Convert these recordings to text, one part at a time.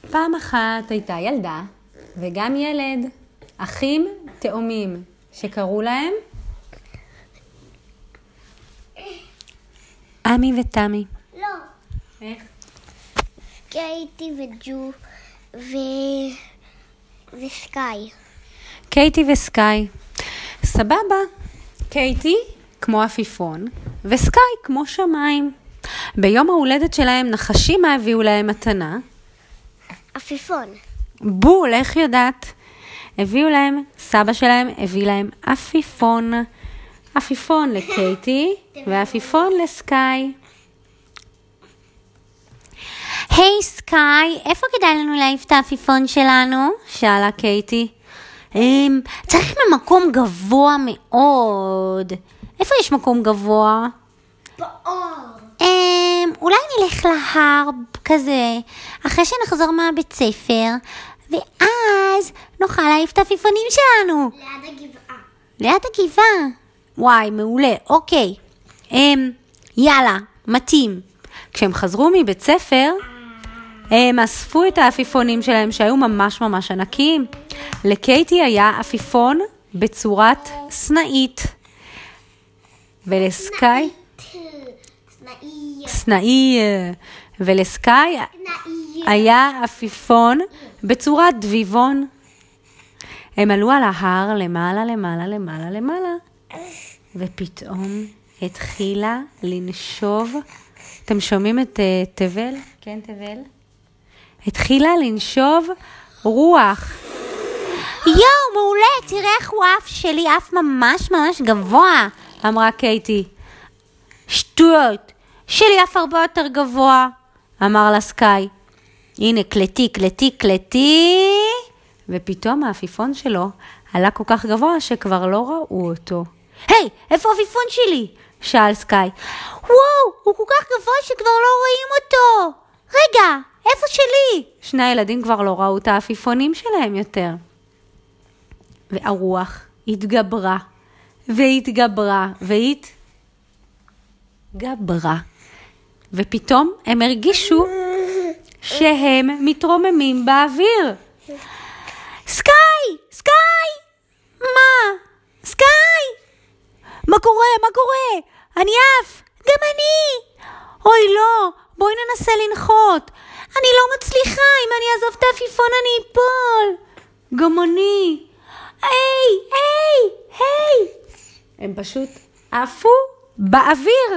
פעם אחת הייתה ילדה וגם ילד, אחים תאומים, שקראו להם אמי ותמי. לא. איך? קייטי וג'ו וסקאי. קייטי וסקאי. סבבה. קייטי כמו עפיפון וסקאי כמו שמיים. ביום ההולדת שלהם נחשים הביאו להם מתנה. עפיפון. בול, איך יודעת? הביאו להם, סבא שלהם הביא להם עפיפון. עפיפון לקייטי ועפיפון לסקאי. היי סקאי, איפה כדאי לנו להעיף את העפיפון שלנו? שאלה קייטי. צריך ממקום גבוה מאוד. איפה יש מקום גבוה? באור. אולי נלך להר כזה, אחרי שנחזור מהבית ספר, ואז נוכל להעיף את העפיפונים שלנו. ליד הגבעה. ליד הגבעה. וואי, מעולה, אוקיי. יאללה, מתאים. כשהם חזרו מבית ספר, הם אספו את העפיפונים שלהם שהיו ממש ממש ענקיים. לקייטי היה עפיפון בצורת סנאית. ולסקאי סנאי. ולסקאי היה עפיפון בצורת דביבון. הם עלו על ההר למעלה למעלה למעלה למעלה, ופתאום התחילה לנשוב. אתם שומעים את תבל? כן, תבל. התחילה לנשוב רוח. יואו, מעולה, תראה איך הוא אף שלי, אף ממש ממש גבוה, אמרה קייטי. שטויות, שלי אף הרבה יותר גבוה, אמר לה סקאי. הנה, קלטי, קלטי, קלטי. ופתאום העפיפון שלו עלה כל כך גבוה שכבר לא ראו אותו. היי, איפה העפיפון שלי? שאל סקאי. וואו, הוא כל כך גבוה שכבר לא רואים אותו. רגע, איפה שלי? שני הילדים כבר לא ראו את העפיפונים שלהם יותר. והרוח התגברה, והתגברה, והתגברה. ופתאום הם הרגישו שהם מתרוממים באוויר. סקאי! סקאי! מה? סקאי! מה קורה? מה קורה? אני עף! גם אני! אוי לא, בואי ננסה לנחות. אני לא מצליחה, אם אני אעזוב את העפיפון אני אפול. גם אני. היי, היי, היי. הם פשוט עפו באוויר.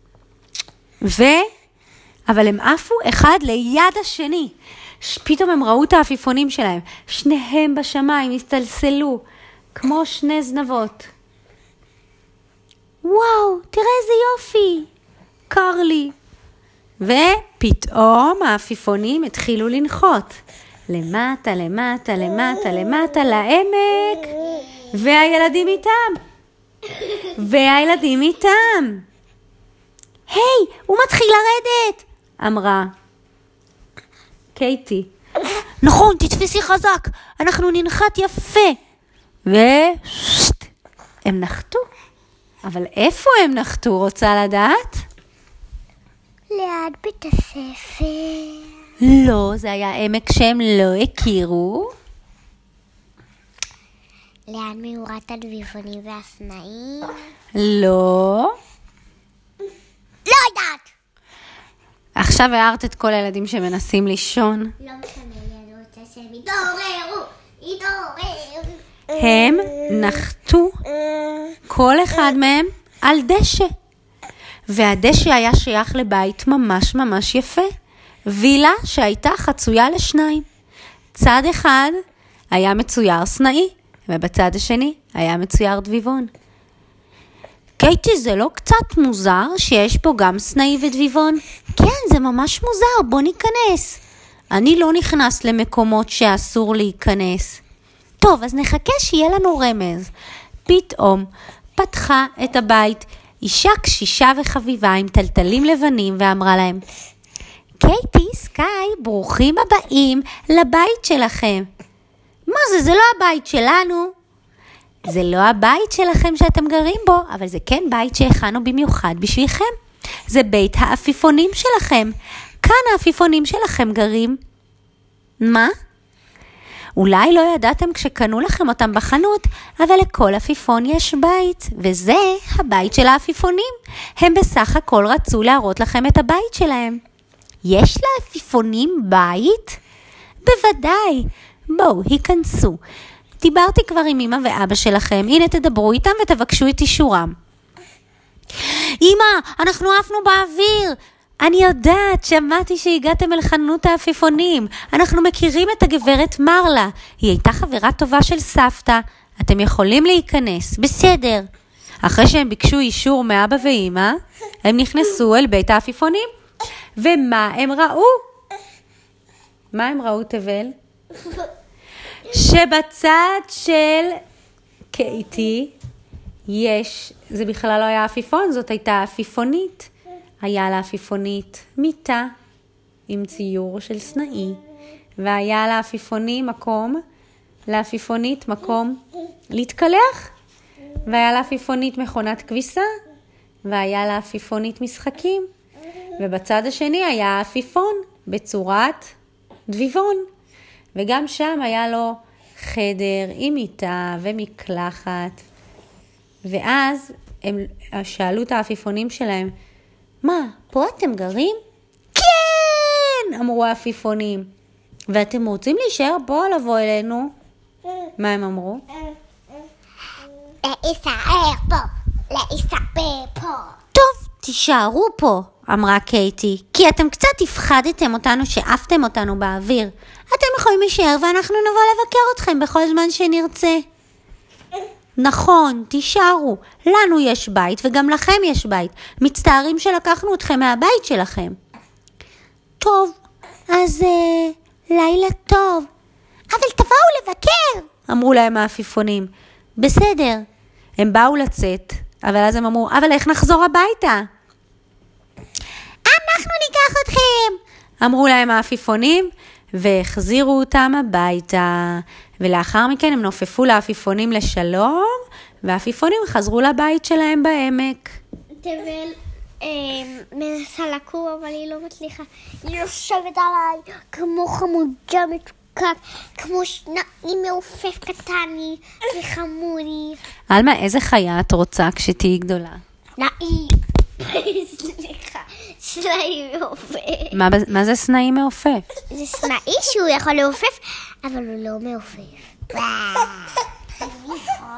אבל הם עפו אחד ליד השני. פתאום הם ראו את העפיפונים שלהם. שניהם בשמיים הסתלסלו, כמו שני זנבות. וואו, תראה איזה יופי. קר לי. ופתאום העפיפונים התחילו לנחות. למטה, למטה, למטה, למטה, לעמק. והילדים איתם. והילדים איתם. היי, הוא מתחיל לרדת, אמרה קייטי. נכון, תתפסי חזק, אנחנו ננחת יפה. הם נחתו. אבל איפה הם נחתו, רוצה לדעת? ליד בית הספר. לא, זה היה עמק שהם לא הכירו. ליד מאורת הדביבונים והסנאים. לא. לא יודעת. עכשיו הערת את כל הילדים שמנסים לישון. לא משנה לי, אני רוצה שהם יתעוררו. יתעוררו. הם נחתו, כל אחד מהם, על דשא. והדשא היה שייך לבית ממש ממש יפה. וילה שהייתה חצויה לשניים. צד אחד היה מצויר סנאי, ובצד השני היה מצויר דביבון. קייטי, זה לא קצת מוזר שיש פה גם סנאי ודביבון? כן, זה ממש מוזר, בוא ניכנס. אני לא נכנס למקומות שאסור להיכנס. טוב, אז נחכה שיהיה לנו רמז. פתאום פתחה את הבית אישה קשישה וחביבה עם טלטלים לבנים ואמרה להם, קייטי, סקאי, ברוכים הבאים לבית שלכם. מה זה? זה לא הבית שלנו. זה לא הבית שלכם שאתם גרים בו, אבל זה כן בית שהכנו במיוחד בשבילכם. זה בית העפיפונים שלכם. כאן העפיפונים שלכם גרים. מה? אולי לא ידעתם כשקנו לכם אותם בחנות, אבל לכל עפיפון יש בית, וזה הבית של העפיפונים. הם בסך הכל רצו להראות לכם את הבית שלהם. יש לעפיפונים בית? בוודאי. בואו, היכנסו. דיברתי כבר עם אמא ואבא שלכם, הנה תדברו איתם ותבקשו את אישורם. אמא, אנחנו עפנו באוויר. אני יודעת, שמעתי שהגעתם אל חנות העפיפונים. אנחנו מכירים את הגברת מרלה. היא הייתה חברה טובה של סבתא. אתם יכולים להיכנס, בסדר. אחרי שהם ביקשו אישור מאבא ואמא, הם נכנסו אל בית העפיפונים. ומה הם ראו? מה הם ראו, תבל? שבצד של קייטי יש, זה בכלל לא היה עפיפון, זאת הייתה עפיפונית. היה לעפיפונית מיטה עם ציור של סנאי, והיה לעפיפונית מקום להתקלח, והיה לעפיפונית מכונת כביסה, והיה לעפיפונית משחקים, ובצד השני היה עפיפון בצורת דביבון, וגם שם היה לו חדר עם מיטה ומקלחת. ואז הם שאלו את העפיפונים שלהם, מה, פה אתם גרים? כן, אמרו העפיפונים. ואתם רוצים להישאר פה או לבוא אלינו? מה הם אמרו? להישאר פה. טוב, תישארו פה, אמרה קייטי, כי אתם קצת הפחדתם אותנו שעפתם אותנו באוויר. אתם יכולים להישאר ואנחנו נבוא לבקר אתכם בכל זמן שנרצה. נכון, תישארו. לנו יש בית וגם לכם יש בית. מצטערים שלקחנו אתכם מהבית שלכם. טוב, אז לילה טוב. אבל תבואו לבקר. אמרו להם העפיפונים. בסדר. הם באו לצאת, אבל אז הם אמרו, אבל איך נחזור הביתה? אנחנו ניקח אתכם. אמרו להם העפיפונים, והחזירו אותם הביתה. ולאחר מכן הם נופפו לעפיפונים לשלום, והעפיפונים חזרו לבית שלהם בעמק. תבל מנסה לקום, אבל היא לא מצליחה. היא יושבת עליי כמו חמודה מתוקה, כמו שנאי מעופף קטני וחמודי. אלמה, איזה חיה את רוצה כשתהיי גדולה? נאי. סליחה, סנאי מעופף. מה זה סנאי מעופף? זה סנאי שהוא יכול לעופף, אבל הוא לא מעופף.